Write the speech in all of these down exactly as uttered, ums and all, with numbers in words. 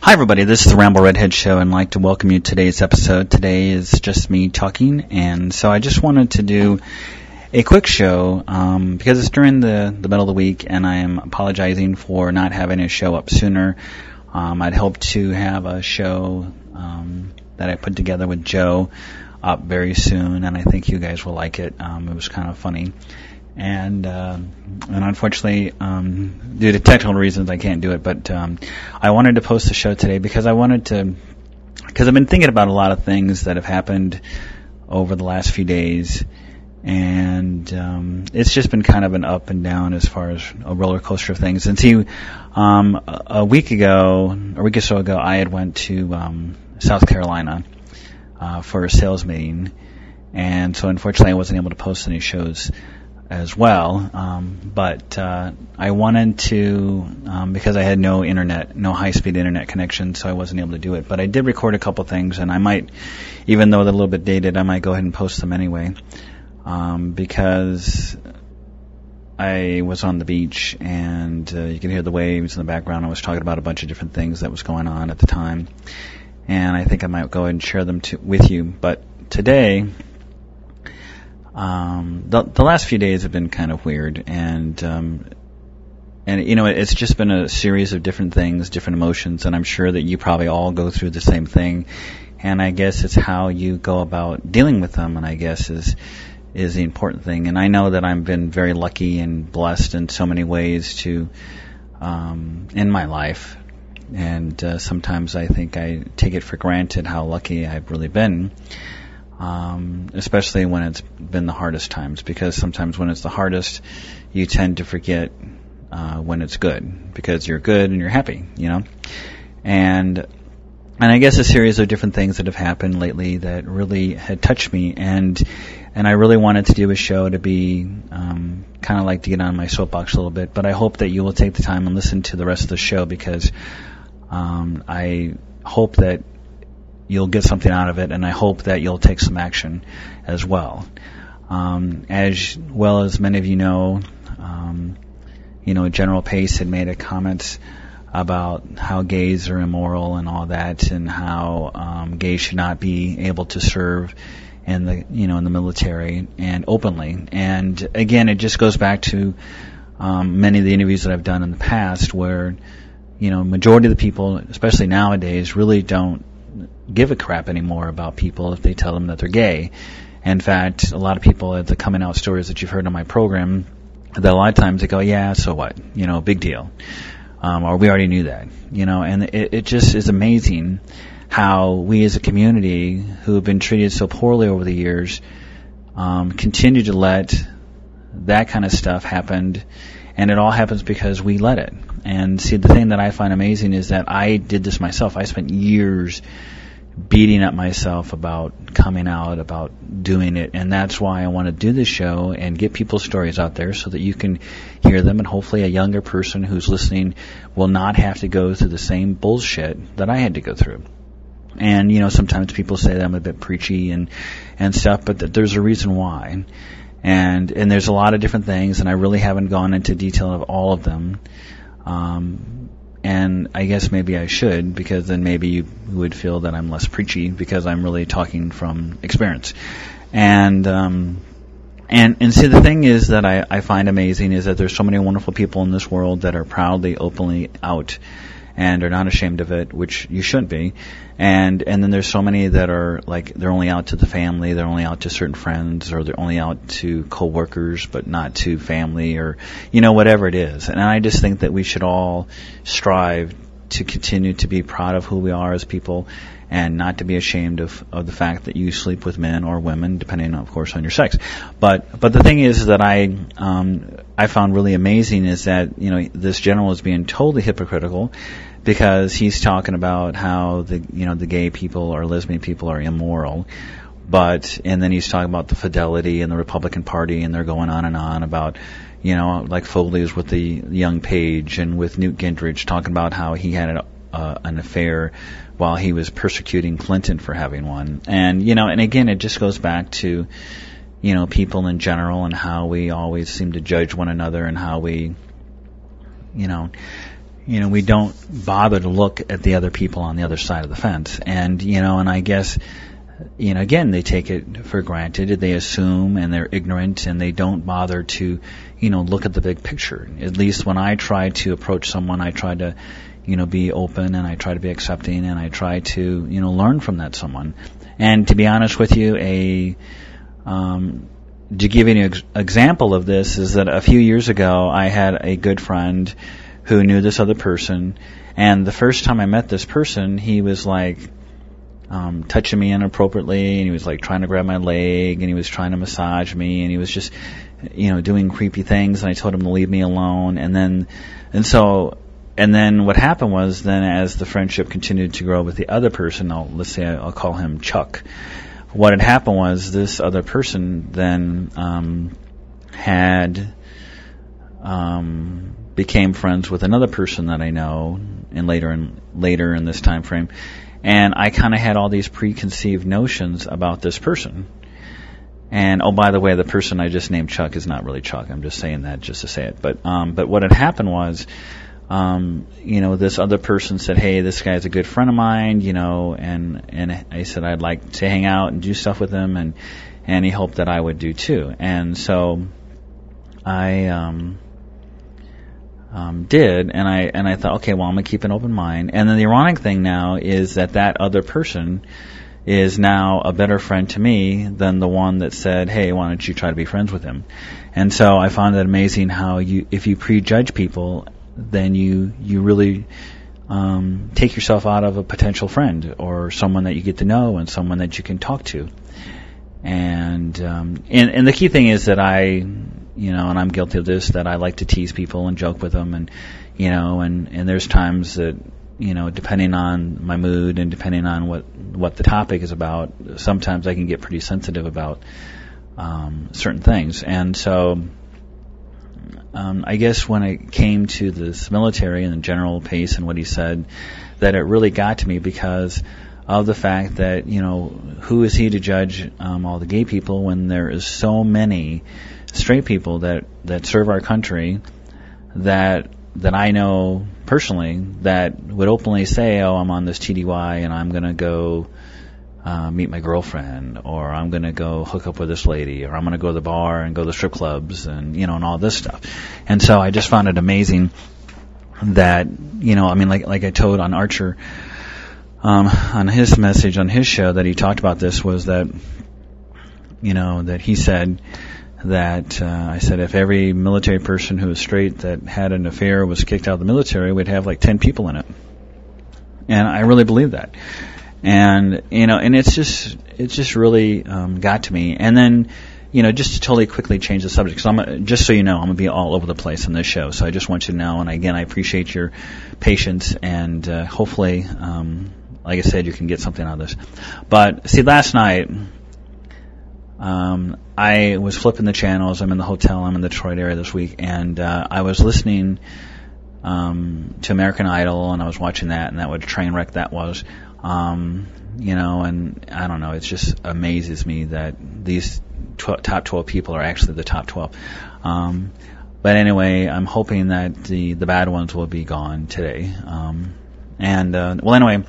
Hi everybody, this is the Ramble Redhead Show, and I'd like to welcome you to today's episode. Today is just me talking, and so I just wanted to do a quick show um, because it's during the, the middle of the week, and I am apologizing for not having a show up sooner. Um, I'd hoped to have a show um, that I put together with Joe up very soon, and I think you guys will like it. Um, it was kind of funny. And uh, and unfortunately, um, due to technical reasons, I can't do it. But um, I wanted to post the show today because I wanted to, because I've been thinking about a lot of things that have happened over the last few days, and um, it's just been kind of an up and down as far as a roller coaster of things. And see, um, a week ago, a week or so ago, I had went to um, South Carolina uh, for a sales meeting, and so unfortunately, I wasn't able to post any shows as well, um, but uh, I wanted to, um, because I had no internet, no high-speed internet connection, so I wasn't able to do it. But I did record a couple things, and I might, even though they're a little bit dated, I might go ahead and post them anyway, um, because I was on the beach, and uh, you can hear the waves in the background. I was talking about a bunch of different things that was going on at the time, and I think I might go ahead and share them to, with you. But today, Um, the, the last few days have been kind of weird, and um, and you know it's just been a series of different things, different emotions, and I'm sure that you probably all go through the same thing. And I guess it's how you go about dealing with them, and I guess is is the important thing. And I know that I've been very lucky and blessed in so many ways to um, in my life, and uh, sometimes I think I take it for granted how lucky I've really been. Um, especially when it's been the hardest times, because sometimes when it's the hardest, you tend to forget uh, when it's good, because you're good and you're happy, you know. And and I guess a series of different things that have happened lately that really had touched me, and and I really wanted to do a show to be um, kind of like to get on my soapbox a little bit. But I hope that you will take the time and listen to the rest of the show, because um, I hope that you'll get something out of it, and I hope that you'll take some action as well. Um, as well as many of you know, um, you know, General Pace had made a comment about how gays are immoral and all that, and how um, gays should not be able to serve in the, you know, in the military and openly. And again, it just goes back to um, many of the interviews that I've done in the past, where, you know, majority of the people, especially nowadays, really don't give a crap anymore about people if they tell them that they're gay. In fact, a lot of people at the coming out stories that you've heard on my program, that a lot of times they go, yeah, so what? You know, big deal. Um, or we already knew that. You know, and it, it just is amazing how we as a community who have been treated so poorly over the years um, continue to let that kind of stuff happen. And it all happens because we let it. And see, the thing that I find amazing is that I did this myself. I spent years beating up myself about coming out, about doing it. And that's why I want to do this show and get people's stories out there so that you can hear them. And hopefully a younger person who's listening will not have to go through the same bullshit that I had to go through. And, you know, sometimes people say that I'm a bit preachy and, and stuff, but th- there's a reason why. And, and there's a lot of different things, and I really haven't gone into detail of all of them. Um, and I guess maybe I should, because then maybe you would feel that I'm less preachy, because I'm really talking from experience. And, um, and, and see, the thing is that I, I find amazing is that there's so many wonderful people in this world that are proudly, openly out and are not ashamed of it, which you shouldn't be. And and then there's so many that are like, they're only out to the family, they're only out to certain friends, or they're only out to coworkers, but not to family, or, you know, whatever it is. And I just think that we should all strive to continue to be proud of who we are as people, and not to be ashamed of, of the fact that you sleep with men or women, depending, of course, on your sex. But but the thing is that I um, I found really amazing is that, you know, this general is being totally hypocritical, because he's talking about how the, you know, the gay people or lesbian people are immoral, but, and then he's talking about the Fidelity and the Republican Party, and they're going on and on about, you know, like Foley is with the young Page, and with Newt Gingrich talking about how he had an, uh, an affair while he was persecuting Clinton for having one. And, you know, and again, it just goes back to, you know, people in general, and how we always seem to judge one another, and how we, you know, you know, we don't bother to look at the other people on the other side of the fence. And, you know, and I guess, you know, again, they take it for granted. They assume, and they're ignorant, and they don't bother to, you know, look at the big picture. At least when I try to approach someone, I try to, you know, be open, and I try to be accepting, and I try to, you know, learn from that someone. And to be honest with you, a um, to give you an ex- example of this is that a few years ago, I had a good friend who knew this other person, and the first time I met this person, he was like um, touching me inappropriately, and he was like trying to grab my leg, and he was trying to massage me, and he was just, you know, doing creepy things, and I told him to leave me alone, and then, and so, and then what happened was, then as the friendship continued to grow with the other person, I'll, let's say I'll call him Chuck, what had happened was this other person then um, had um, became friends with another person that I know, and later in later in this time frame, and I kind of had all these preconceived notions about this person. And oh, by the way, the person I just named Chuck is not really Chuck. I'm just saying that just to say it. But um, but what had happened was, um, you know, this other person said, "Hey, this guy's a good friend of mine," you know, and and I said I'd like to hang out and do stuff with him, and and he hoped that I would do too. And so I um, um, did, and I and I thought, okay, well, I'm gonna keep an open mind. And then the ironic thing now is that that other person is now a better friend to me than the one that said, "Hey, why don't you try to be friends with him?" And so I found it amazing how you, if you prejudge people, then you you really um, take yourself out of a potential friend or someone that you get to know and someone that you can talk to. And um, and, and the key thing is that I, you know, and I'm guilty of this, that I like to tease people and joke with them, and you know, and and there's times that, you know, depending on my mood and depending on what, what the topic is about, sometimes I can get pretty sensitive about um, certain things. And so um, I guess when it came to this military and General Pace and what he said, that it really got to me because of the fact that, you know, who is he to judge um, all the gay people when there is so many straight people that, that serve our country that that I know personally that would openly say, "Oh, I'm on this T D Y and I'm going to go uh, meet my girlfriend, or I'm going to go hook up with this lady, or I'm going to go to the bar and go to the strip clubs," and, you know, and all this stuff. And so I just found it amazing that, you know, I mean, like like I told on Archer, um, on his message on his show that he talked about this, was that, you know, that he said that uh, I said if every military person who was straight that had an affair was kicked out of the military, we'd have like ten people in it. And I really believe that. And, you know, and it's just, it just really um, got to me. And then, you know, just to totally quickly change the subject, because I'm, just so you know, I'm going to be all over the place on this show. So I just want you to know, and again, I appreciate your patience, and uh, hopefully, um, like I said, you can get something out of this. But, see, last night, Um, I was flipping the channels. I'm in the hotel. I'm in the Detroit area this week, and uh, I was listening um, to American Idol, and I was watching that, and that what a train wreck that was. Um, you know, and I don't know. It just amazes me that these tw- top twelve people are actually the top twelve. Um, but anyway, I'm hoping that the the bad ones will be gone today. Um, and uh, well, anyway.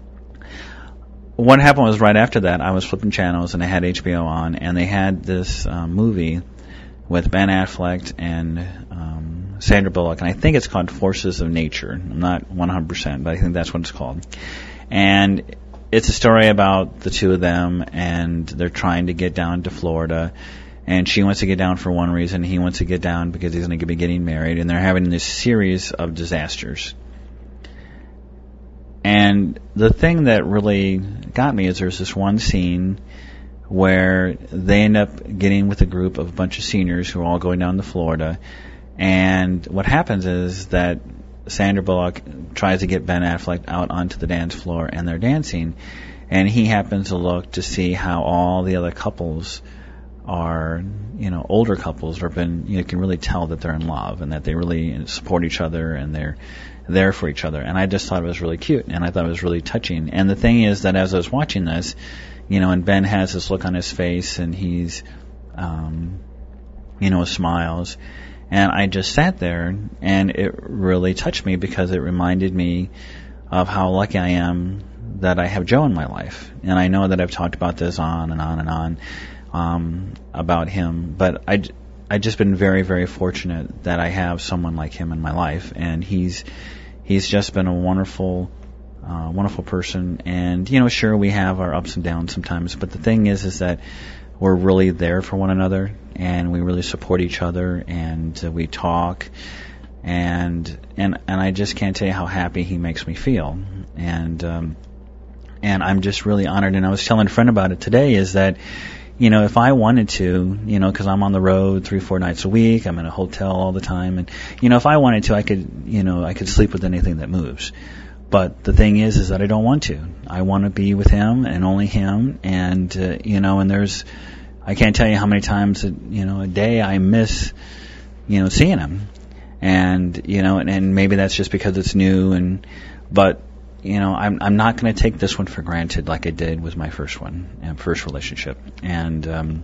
What happened was right after that, I was flipping channels and I had H B O on, and they had this um, movie with Ben Affleck and um, Sandra Bullock, and I think it's called Forces of Nature. I'm not one hundred percent, but I think that's what it's called. And it's a story about the two of them, and they're trying to get down to Florida, and she wants to get down for one reason, he wants to get down because he's going to be getting married, and they're having this series of disasters. And the thing that really got me is there's this one scene where they end up getting with a group of a bunch of seniors who are all going down to Florida. And what happens is that Sandra Bullock tries to get Ben Affleck out onto the dance floor, and they're dancing. And he happens to look to see how all the other couples are, you know, older couples have been, you know, can really tell that they're in love and that they really support each other and they're there for each other. And I just thought it was really cute, and I thought it was really touching. And the thing is that as I was watching this, you know, and Ben has this look on his face, and he's, um, you know, smiles, And I just sat there, and it really touched me because it reminded me of how lucky I am that I have Joe in my life. And I know that I've talked about this on and on and on um, about him, but I, I've just been very, very fortunate that I have someone like him in my life, and he's he's just been a wonderful, uh, wonderful person. And you know, sure, we have our ups and downs sometimes, but the thing is, is that we're really there for one another, and we really support each other, and uh, we talk, and and and I just can't tell you how happy he makes me feel, and um, and I'm just really honored. And I was telling a friend about it today, is that, you know, if I wanted to, you know, because I'm on the road three, four nights a week, I'm in a hotel all the time, and you know, if I wanted to, I could, you know, I could sleep with anything that moves. But the thing is, is that I don't want to. I want to be with him and only him. And, uh, you know, and there's, I can't tell you how many times, you know, a day I miss, you know, seeing him. And, you know, and, and maybe that's just because it's new. And, but, you know, I'm, I'm not going to take this one for granted like I did with my first one, and first relationship. And, um,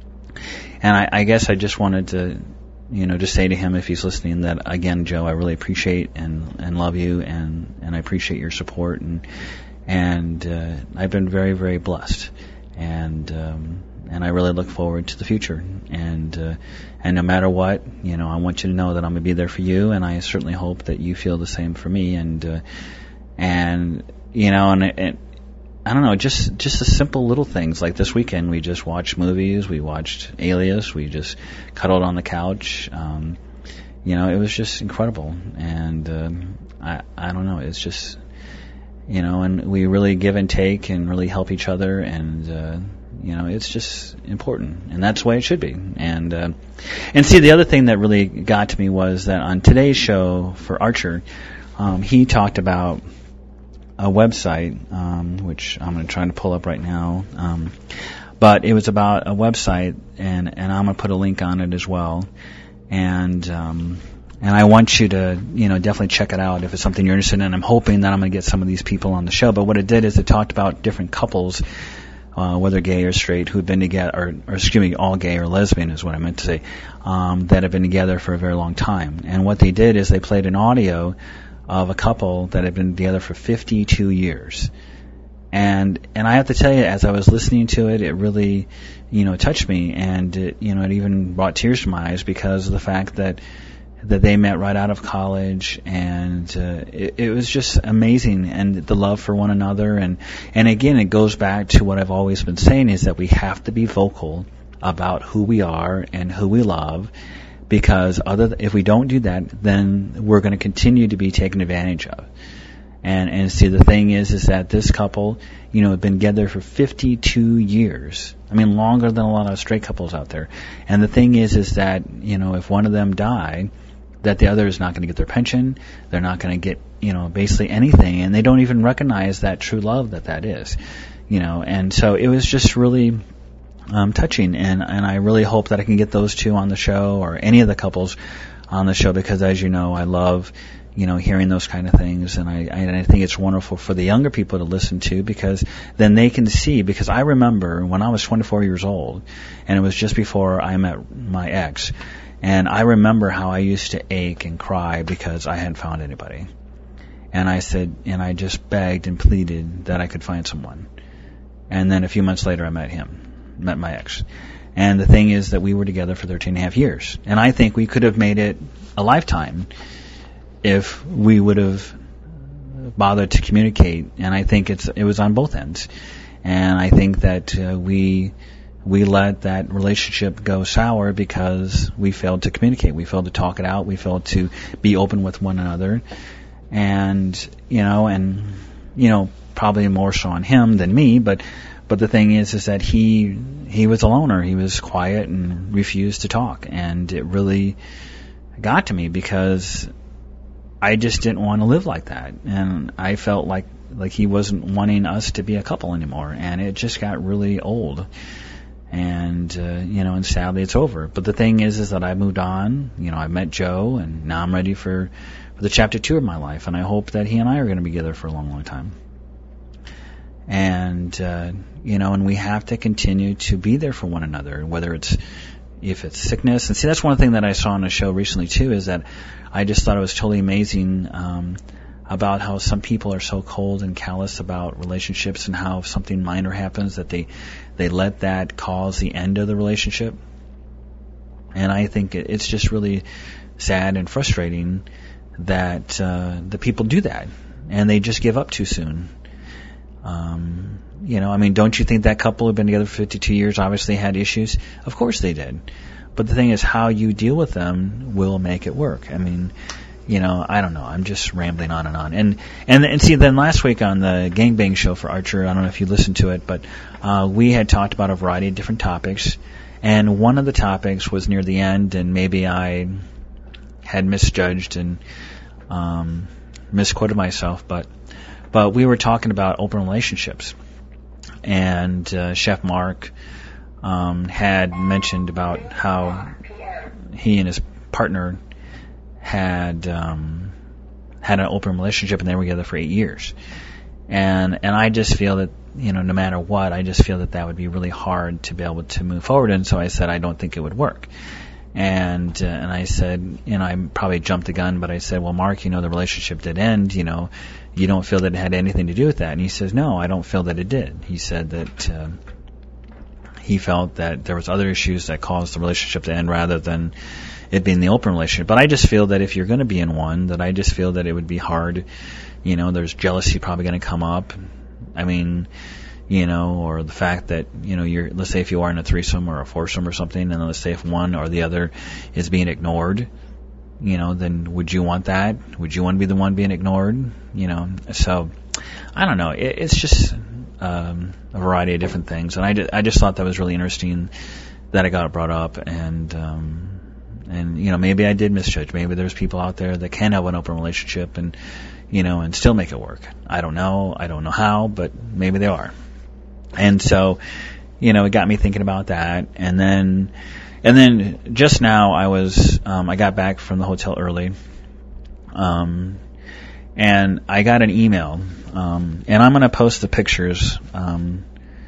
and I, I guess I just wanted to, you know, just say to him, if he's listening, that again, Joe, I really appreciate and, and love you, and, and I appreciate your support, and and uh, I've been very, very blessed, and um, and I really look forward to the future, and uh, and no matter what, you know, I want you to know that I'm gonna be there for you, and I certainly hope that you feel the same for me, and uh, and you know, and, and I don't know, just just the simple little things. Like this weekend, we just watched movies. We watched Alias. We just cuddled on the couch. Um, you know, it was just incredible. And um, I I don't know, it's just, you know, and we really give and take and really help each other. And uh, you know, it's just important, and that's the way it should be. And uh, and see, the other thing that really got to me was that on today's show for Archer, um, he talked about a website, um, which I'm going to try to pull up right now. Um, but it was about a website, and, and I'm going to put a link on it as well. And um, and I want you to, you know, definitely check it out if it's something you're interested in. I'm hoping that I'm going to get some of these people on the show. But what it did is it talked about different couples, uh, whether gay or straight, who've been together, or, or excuse me, all gay or lesbian is what I meant to say, um, that have been together for a very long time. And what they did is they played an audio of a couple that had been together for fifty-two years. And and I have to tell you, as I was listening to it, it really, you know, touched me, and it, you know, it even brought tears to my eyes because of the fact that that they met right out of college, and uh, it, it was just amazing, and the love for one another. And and again, it goes back to what I've always been saying, is that we have to be vocal about who we are and who we love. Because other th- if we don't do that, then we're going to continue to be taken advantage of. And and see, the thing is, is that this couple, you know, have been together for fifty-two years. I mean, longer than a lot of straight couples out there. And the thing is, is that, you know, if one of them died, that the other is not going to get their pension. They're not going to get, you know, basically anything, and they don't even recognize that true love that that is, you know. And so it was just really Um, touching, and, and I really hope that I can get those two on the show, or any of the couples on the show, because as you know, I love, you know, hearing those kind of things, and I, and I think it's wonderful for the younger people to listen to, because then they can see, because I remember when I was twenty-four years old, and it was just before I met my ex, and I remember how I used to ache and cry because I hadn't found anybody. And I said, and I just begged and pleaded that I could find someone. And then a few months later, I met him. met my ex. And the thing is that we were together for thirteen and a half years. And I think we could have made it a lifetime if we would have bothered to communicate. And I think it's it was on both ends. And I think that uh, we we let that relationship go sour because we failed to communicate. We failed to talk it out. We failed to be open with one another. And, you know, and, you know, probably more so on him than me, but But the thing is, is that he he was a loner. He was quiet and refused to talk, and it really got to me because I just didn't want to live like that, and I felt like like he wasn't wanting us to be a couple anymore, and it just got really old, and uh, you know, and sadly it's over. But the thing is, is that I moved on. You know, I met Joe, and now I'm ready for for the chapter two of my life, and I hope that he and I are going to be together for a long, long time. And, uh, you know, and we have to continue to be there for one another, whether it's, if it's sickness. And see, that's one thing that I saw on a show recently too, is that I just thought it was totally amazing um, about how some people are so cold and callous about relationships, and how if something minor happens that they they let that cause the end of the relationship. And I think it, it's just really sad and frustrating that uh, the people do that, and they just give up too soon. Um, you know, I mean, don't you think that couple who've been together for fifty-two years obviously had issues? Of course they did. But the thing is, how you deal with them will make it work. I mean, you know, I don't know. I'm just rambling on and on. And and and see, then last week on the Gangbang show for Archer, I don't know if you listened to it, but uh, we had talked about a variety of different topics. And one of the topics was near the end, and maybe I had misjudged and um, misquoted myself, but but we were talking about open relationships. And uh, Chef Mark um, had mentioned about how he and his partner had um, had an open relationship, and they were together for eight years. And and I just feel that, you know, no matter what, I just feel that that would be really hard to be able to move forward. And so I said I don't think it would work. And uh, and I said, you know, I probably jumped the gun, but I said, well, Mark, you know, the relationship did end. You know, you don't feel that it had anything to do with that? And he says, no, I don't feel that it did. He said that uh, he felt that there was other issues that caused the relationship to end rather than it being the open relationship. But I just feel that if you're going to be in one, that I just feel that it would be hard. You know, there's jealousy probably going to come up. I mean, you know, or the fact that, you know, you're, let's say if you are in a threesome or a foursome or something, and let's say if one or the other is being ignored, you know, then would you want that? Would you want to be the one being ignored? You know, so I don't know. It, it's just um, a variety of different things, and I just, I just thought that was really interesting that I got it brought up, and um, and you know, maybe I did misjudge. Maybe there's people out there that can have an open relationship and, you know, and still make it work. I don't know. I don't know how, but maybe they are. And so, you know, it got me thinking about that. And then, and then just now I was, um, I got back from the hotel early, um, and I got an email, um, and I'm going to post the pictures, um,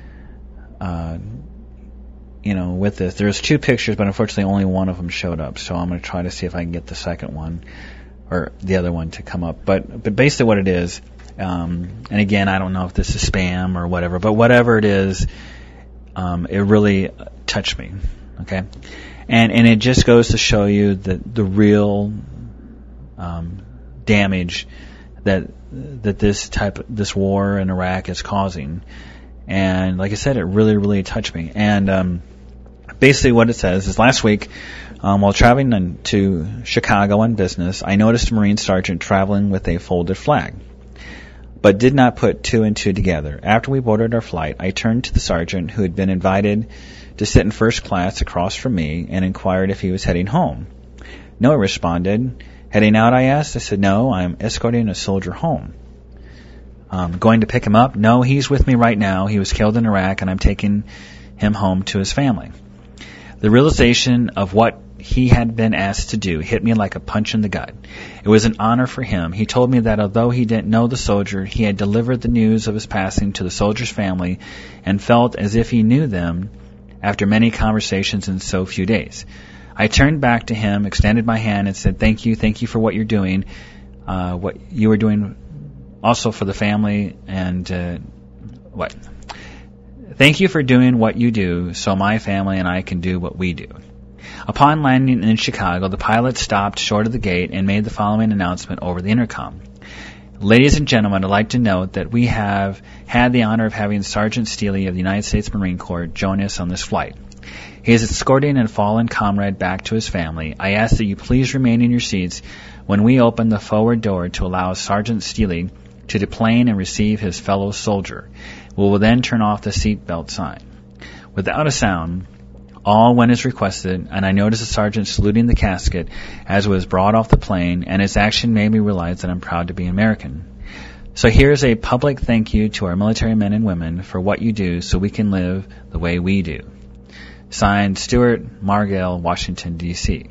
uh, you know, with this. There's two pictures, but unfortunately only one of them showed up. So I'm going to try to see if I can get the second one or the other one to come up. But, but basically what it is, Um, and again, I don't know if this is spam or whatever, but whatever it is, um, it really touched me. Okay, and and it just goes to show you the the real um, damage that that this type this war in Iraq is causing. And like I said, it really really touched me. And um, basically, what it says is, last week, um, while traveling to Chicago on business, I noticed a Marine sergeant traveling with a folded flag, but did not put two and two together. After we boarded our flight, I turned to the sergeant, who had been invited to sit in first class across from me, and inquired if he was heading home. No, he responded. Heading out, I asked. I said, no, I'm escorting a soldier home. Um, going to pick him up? No, he's with me right now. He was killed in Iraq, and I'm taking him home to his family. The realization of what he had been asked to do hit me like a punch in the gut. It was an honor for him. He told me that although he didn't know the soldier, he had delivered the news of his passing to the soldier's family and felt as if he knew them after many conversations in so few days. I turned back to him, extended my hand, and said, thank you, thank you for what you're doing, uh, what you were doing also for the family, and uh, what? Thank you for doing what you do so my family and I can do what we do. Upon landing in Chicago, the pilot stopped short of the gate and made the following announcement over the intercom. Ladies and gentlemen, I'd like to note that we have had the honor of having Sergeant Steele of the United States Marine Corps join us on this flight. He is escorting a fallen comrade back to his family. I ask that you please remain in your seats when we open the forward door to allow Sergeant Steele to deplane and receive his fellow soldier. We will then turn off the seatbelt sign. Without a sound, all went as requested, and I noticed the sergeant saluting the casket as it was brought off the plane, and his action made me realize that I'm proud to be American. So here's a public thank you to our military men and women for what you do so we can live the way we do. Signed, Stuart Margell, Washington, D C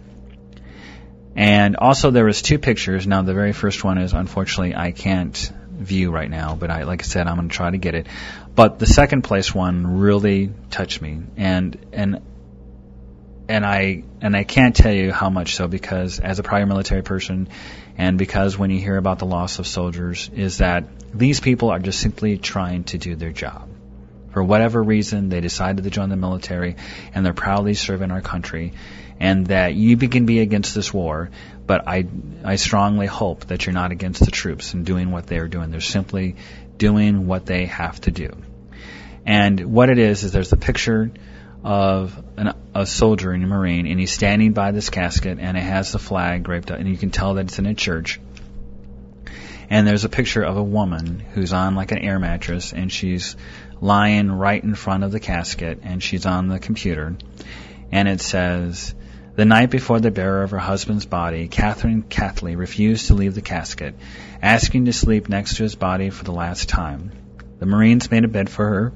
And also there was two pictures. Now the very first one is, unfortunately, I can't view right now, but I, like I said, I'm going to try to get it. But the second place one really touched me, and and and I and I can't tell you how much so, because as a prior military person, and because when you hear about the loss of soldiers, is that these people are just simply trying to do their job. For whatever reason, they decided to join the military, and they're proudly serving our country. And that you can be against this war, but I, I strongly hope that you're not against the troops and doing what they're doing. They're simply doing what they have to do. And what it is, is there's a picture of an, a soldier and a Marine, and he's standing by this casket, and it has the flag draped up, and you can tell that it's in a church. And there's a picture of a woman who's on like an air mattress, and she's lying right in front of the casket, and she's on the computer. And it says, "The night before the burial of her husband's body, Catherine Catley refused to leave the casket, asking to sleep next to his body for the last time. The Marines made a bed for her,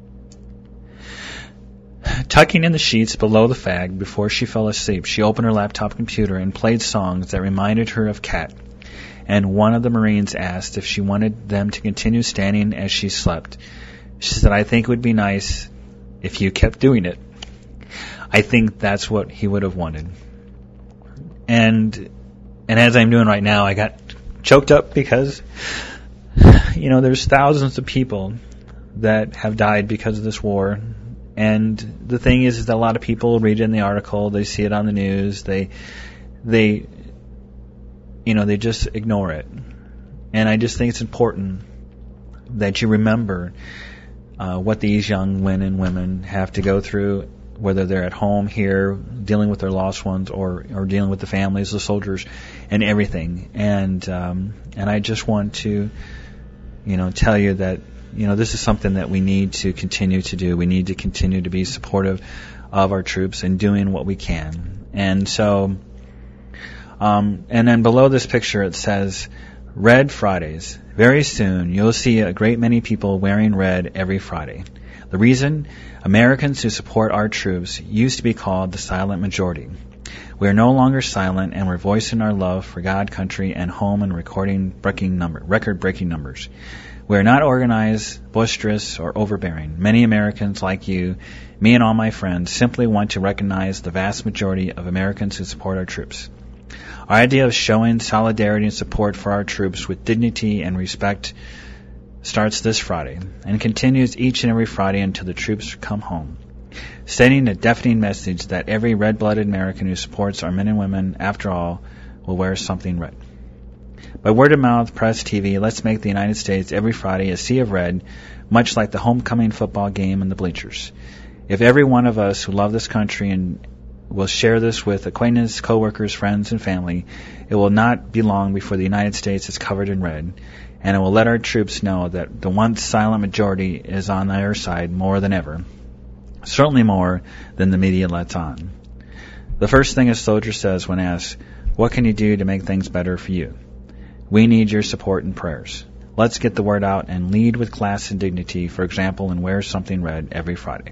tucking in the sheets below the fag. Before she fell asleep, she opened her laptop computer and played songs that reminded her of Cat. And one of the Marines asked if she wanted them to continue standing as she slept. She said, 'I think it would be nice if you kept doing it.' I think that's what he would have wanted." And and as I'm doing right now, I got choked up because, you know, there's thousands of people that have died because of this war. And the thing is, is that a lot of people read it in the article, they see it on the news, they, they, you know, they just ignore it. And I just think it's important that you remember uh, what these young men and women have to go through, whether they're at home here dealing with their lost ones, or, or dealing with the families, the soldiers, and everything. And um, and I just want to, you know, tell you that, you know, this is something that we need to continue to do. We need to continue to be supportive of our troops and doing what we can. And so, um, and then below this picture it says, "Red Fridays. Very soon you'll see a great many people wearing red every Friday. The reason? Americans who support our troops used to be called the silent majority. We are no longer silent, and we're voicing our love for God, country, and home in recording breaking number, record-breaking numbers. We are not organized, boisterous, or overbearing. Many Americans like you, me and all my friends, simply want to recognize the vast majority of Americans who support our troops. Our idea of showing solidarity and support for our troops with dignity and respect starts this Friday and continues each and every Friday until the troops come home, sending a deafening message that every red-blooded American who supports our men and women, after all, will wear something red. By word of mouth, press, T V, let's make the United States every Friday a sea of red, much like the homecoming football game in the bleachers. If every one of us who love this country and will share this with acquaintances, co-workers, friends, and family, it will not be long before the United States is covered in red, and it will let our troops know that the once silent majority is on their side more than ever, certainly more than the media lets on. The first thing a soldier says when asked, 'What can you do to make things better for you?' We need your support and prayers. Let's get the word out and lead with class and dignity, for example, and wear something red every Friday."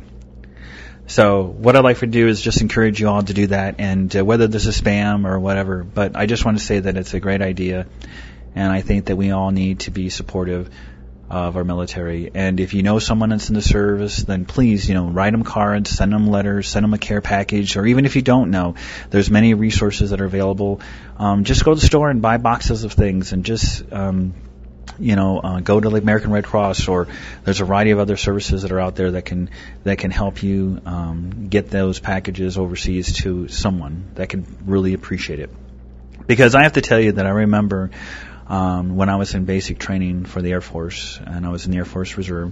So what I'd like to do is just encourage you all to do that, and uh, whether this is spam or whatever, but I just want to say that it's a great idea, and I think that we all need to be supportive of our military. And if you know someone that's in the service, then please, you know, write them cards, send them letters, send them a care package, or even if you don't know, there's many resources that are available. Um, just go to the store and buy boxes of things, and just, um, you know, uh, go to the American Red Cross, or there's a variety of other services that are out there that can that can help you um, get those packages overseas to someone that can really appreciate it. Because I have to tell you that I remember Um, when I was in basic training for the Air Force, and I was in the Air Force Reserve,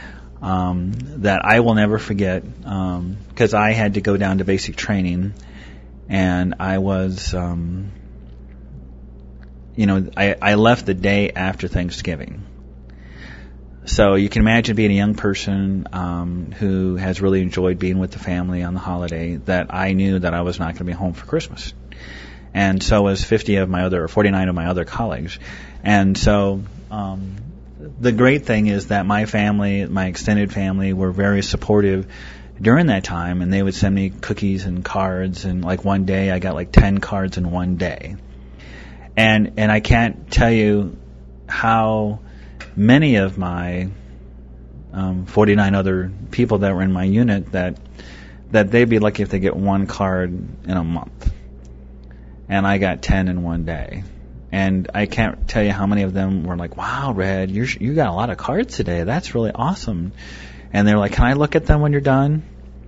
um, that I will never forget, because um, I had to go down to basic training, and I was, um, you know, I, I left the day after Thanksgiving. So you can imagine being a young person um, who has really enjoyed being with the family on the holiday, that I knew that I was not going to be home for Christmas. And so was fifty of my other, or forty-nine of my other colleagues. And so um, the great thing is that my family, my extended family, were very supportive during that time, and they would send me cookies and cards. And like one day, I got like ten cards in one day. And and I can't tell you how many of my um, forty-nine other people that were in my unit that that they'd be lucky if they get one card in a month. And I got ten in one day. And I can't tell you how many of them were like, wow, Red, you're, you got a lot of cards today. That's really awesome. And they're like, can I look at them when you're done?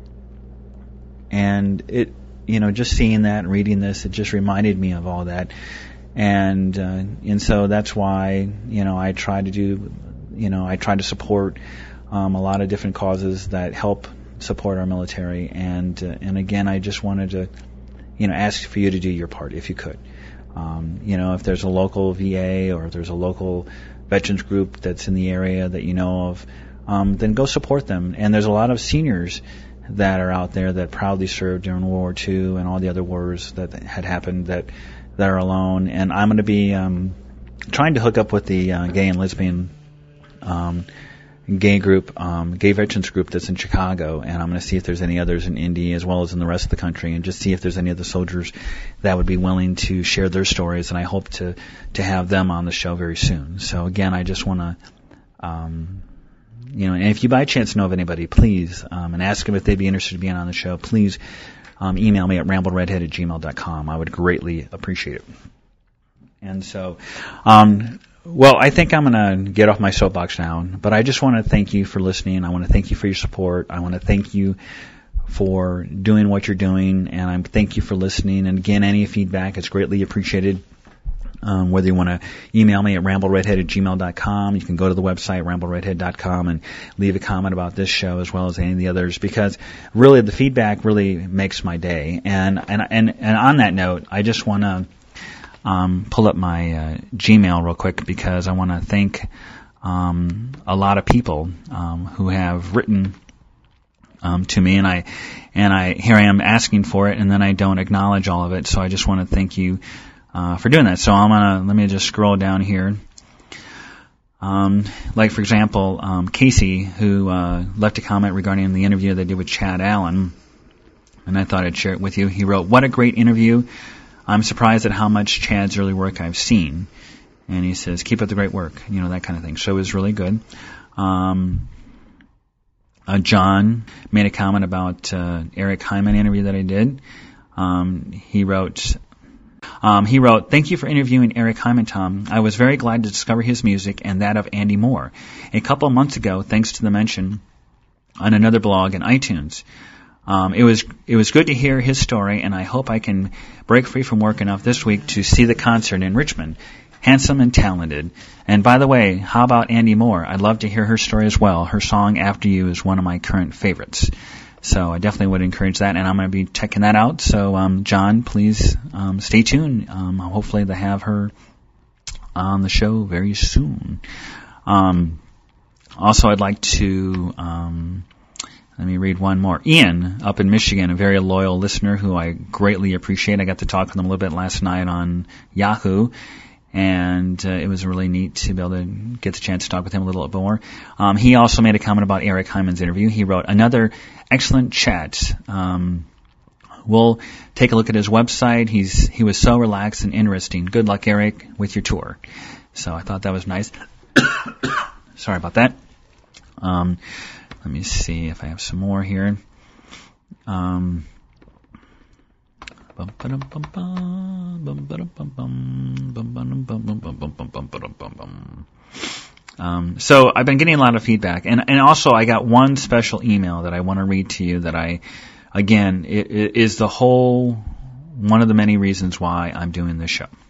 And it, you know, just seeing that and reading this, it just reminded me of all that. And, uh, and so that's why, you know, I try to do, you know, I try to support, um, a lot of different causes that help support our military. And, uh, and again, I just wanted to, you know, ask for you to do your part if you could. Um, you know, if there's a local V A or if there's a local veterans group that's in the area that you know of, um, then go support them. And there's a lot of seniors that are out there that proudly served during World War Two and all the other wars that had happened that that are alone. And I'm going to be um, trying to hook up with the uh, gay and lesbian um, gay group, um, gay veterans group that's in Chicago, and I'm going to see if there's any others in Indy as well as in the rest of the country, and just see if there's any other soldiers that would be willing to share their stories. And I hope to to have them on the show very soon. So again, I just want to, um, you know, and if you by chance know of anybody, please, um, and ask them if they'd be interested in being on the show. Please um, email me at rambleredhead at gmail dot com. I would greatly appreciate it. And so, um, well, I think I'm going to get off my soapbox now, but I just want to thank you for listening. I want to thank you for your support. I want to thank you for doing what you're doing, and I thank you for listening. And again, any feedback is greatly appreciated. Um, whether you want to email me at rambleredhead at gmail dot com, you can go to the website, rambleredhead dot com, and leave a comment about this show as well as any of the others, because really the feedback really makes my day. And, and, and, and on that note, I just want to Um, pull up my uh, Gmail real quick, because I want to thank um, a lot of people um, who have written um, to me, and I and I here I am asking for it, and then I don't acknowledge all of it. So I just want to thank you uh, for doing that. So I'm gonna let me just scroll down here. Um, like for example, um, Casey, who uh, left a comment regarding the interview they did with Chad Allen, and I thought I'd share it with you. He wrote, "What a great interview. I'm surprised at how much Chad's early work I've seen." And he says, "Keep up the great work," you know, that kind of thing. So it was really good. Um, uh, John made a comment about uh, Eric Hyman interview that I did. Um, he wrote, um, he wrote, "Thank you for interviewing Eric Hyman, Tom. I was very glad to discover his music and that of Andy Moore a couple of months ago, thanks to the mention on another blog in iTunes. Um, it was it was good to hear his story, and I hope I can break free from work enough this week to see the concert in Richmond. Handsome and talented. And by the way, how about Andy Moore? I'd love to hear her story as well. Her song After You is one of my current favorites." So I definitely would encourage that, and I'm going to be checking that out. So um, John, please um, stay tuned. Um, hopefully to have her on the show very soon. Um, also, I'd like to... Um, Let me read one more. Ian, up in Michigan, a very loyal listener who I greatly appreciate. I got to talk with him a little bit last night on Yahoo, and uh, it was really neat to be able to get the chance to talk with him a little bit more. Um, he also made a comment about Eric Hyman's interview. He wrote, "Another excellent chat. Um, we'll take a look at his website. He's he was so relaxed and interesting. Good luck, Eric, with your tour." So I thought that was nice. Sorry about that. Um... Let me see if I have some more here. Um, um, so I've been getting a lot of feedback, and, and also I got one special email that I want to read to you that I, again, it, it is the whole, one of the many reasons why I'm doing this show.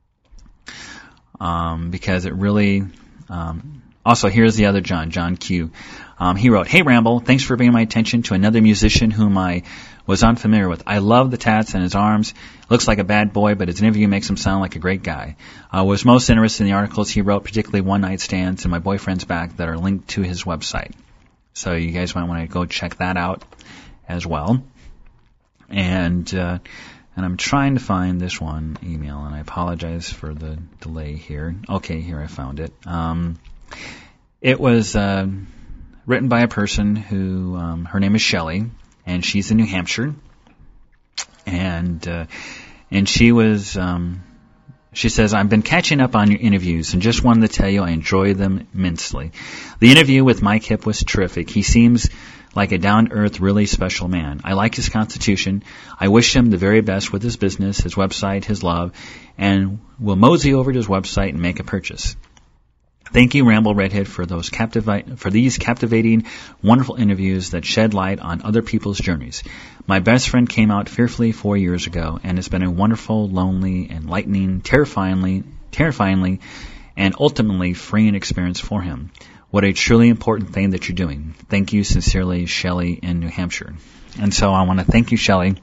Um, because it really, um, also here's the other John, John Q. Um, he wrote, "Hey Ramble, thanks for bringing my attention to another musician whom I was unfamiliar with. I love the tats and his arms. Looks like a bad boy, but his interview makes him sound like a great guy. I was most interested in the articles he wrote, particularly One Night Stands and My Boyfriend's Back, that are linked to his website. So you guys might want to go check that out as well." And uh, and I'm trying to find this one email, and I apologize for the delay here. Okay, here I found it. Um, it was... Uh, written by a person who, um, her name is Shelley, and she's in New Hampshire, and uh, and she was, um, she says, "I've been catching up on your interviews, and just wanted to tell you I enjoy them immensely. The interview with Mike Hipp was terrific. He seems like a down-to-earth, really special man. I like his constitution. I wish him the very best with his business, his website, his love, and will mosey over to his website and make a purchase. Thank you, Ramble Redhead, for those captivi- for these captivating, wonderful interviews that shed light on other people's journeys. My best friend came out fearfully four years ago, and it's been a wonderful, lonely, enlightening, terrifyingly, terrifyingly, and ultimately freeing experience for him. What a truly important thing that you're doing. Thank you sincerely, Shelley in New Hampshire. And so I want to thank you, Shelley,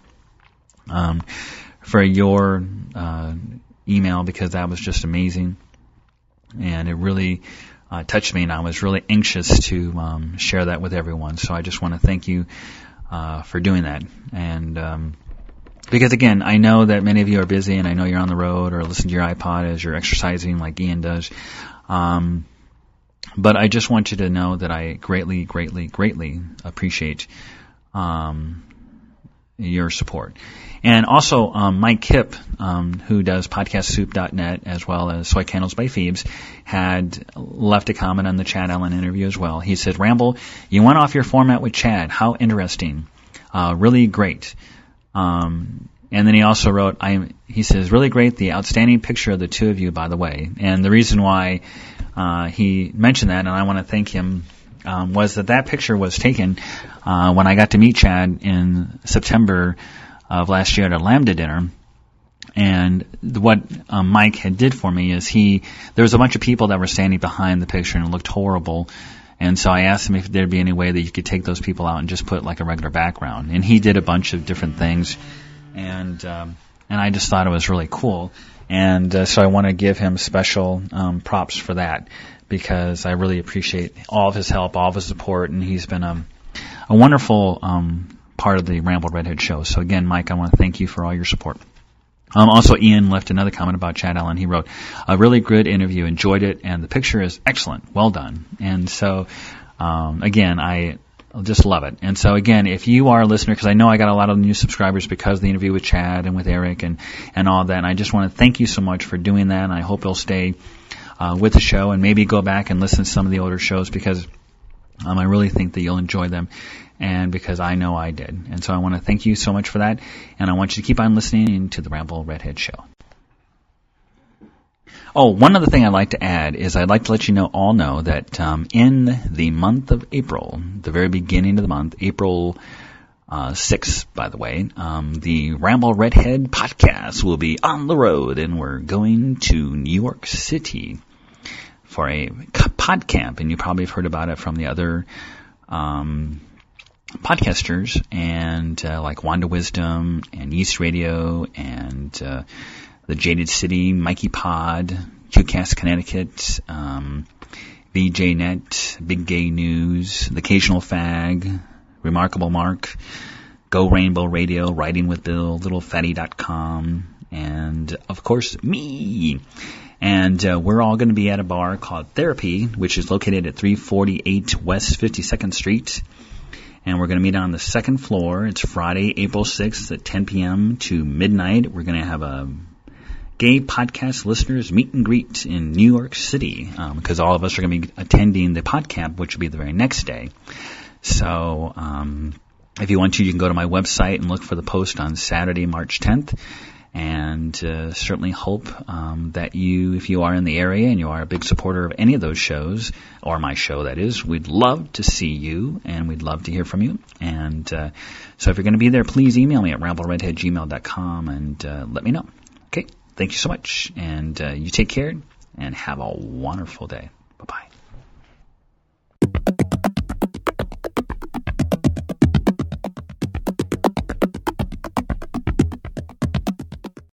um, for your uh, email, because that was just amazing. And it really uh, touched me, and I was really anxious to um, share that with everyone. So I just want to thank you uh, for doing that. And um, because, again, I know that many of you are busy, and I know you're on the road or listen to your iPod as you're exercising like Ian does. Um, but I just want you to know that I greatly, greatly, greatly appreciate um, your support. And also, um, Mike Kipp, um, who does podcast soup dot net as well as Soy Candles by Phoebes, had left a comment on the Chad Allen interview as well. He said, Ramble, you went off your format with Chad. How interesting. Uh, really great. Um, and then he also wrote, I, he says, really great, the outstanding picture of the two of you, by the way. And the reason why uh, he mentioned that, and I want to thank him, um, was that that picture was taken uh, when I got to meet Chad in September of last year at a Lambda dinner. And what um, Mike had did for me is he, there was a bunch of people that were standing behind the picture and it looked horrible. And so I asked him if there'd be any way that you could take those people out and just put like a regular background. And he did a bunch of different things. And, um, and I just thought it was really cool. And uh, so I want to give him special um, props for that, because I really appreciate all of his help, all of his support, and he's been um, a wonderful um part of the Ramble Redhead show. So again, Mike, I want to thank you for all your support. Um, also, Ian left another comment about Chad Allen. He wrote, a really good interview, enjoyed it, and the picture is excellent, well done. And so, um, again, I just love it. And so again, if you are a listener, because I know I got a lot of new subscribers because of the interview with Chad and with Eric and, and all that, and I just want to thank you so much for doing that, and I hope you'll stay uh, with the show and maybe go back and listen to some of the older shows, because um, I really think that you'll enjoy them. And because I know I did. And so I want to thank you so much for that. And I want you to keep on listening to the Ramble Redhead Show. Oh, one other thing I'd like to add is I'd like to let you know all know that um, in the month of April, the very beginning of the month, April uh, sixth, by the way, um, the Ramble Redhead podcast will be on the road, and we're going to New York City for a pod camp. And you probably have heard about it from the other um podcasters, and uh, like Wanda Wisdom and Yeast Radio and uh, the Jaded City, Mikey Pod, QCast Connecticut, um, V J Net, Big Gay News, The Occasional Fag, Remarkable Mark, Go Rainbow Radio, Writing with Bill, Little Fatty dot com, and of course me. And uh, we're all going to be at a bar called Therapy, which is located at three forty-eight West fifty-second Street. And we're going to meet on the second floor. It's Friday, April sixth at ten p.m. to midnight. We're going to have a gay podcast listeners meet and greet in New York City, um, because all of us are going to be attending the pod camp, which will be the very next day. So um, if you want to, you can go to my website and look for the post on Saturday, March tenth. And uh, certainly hope um, that you, if you are in the area and you are a big supporter of any of those shows, or my show that is, we'd love to see you, and we'd love to hear from you. And uh, so if you're going to be there, please email me at ramble redhead gmail dot com and uh, let me know. Okay, thank you so much, and uh, you take care and have a wonderful day.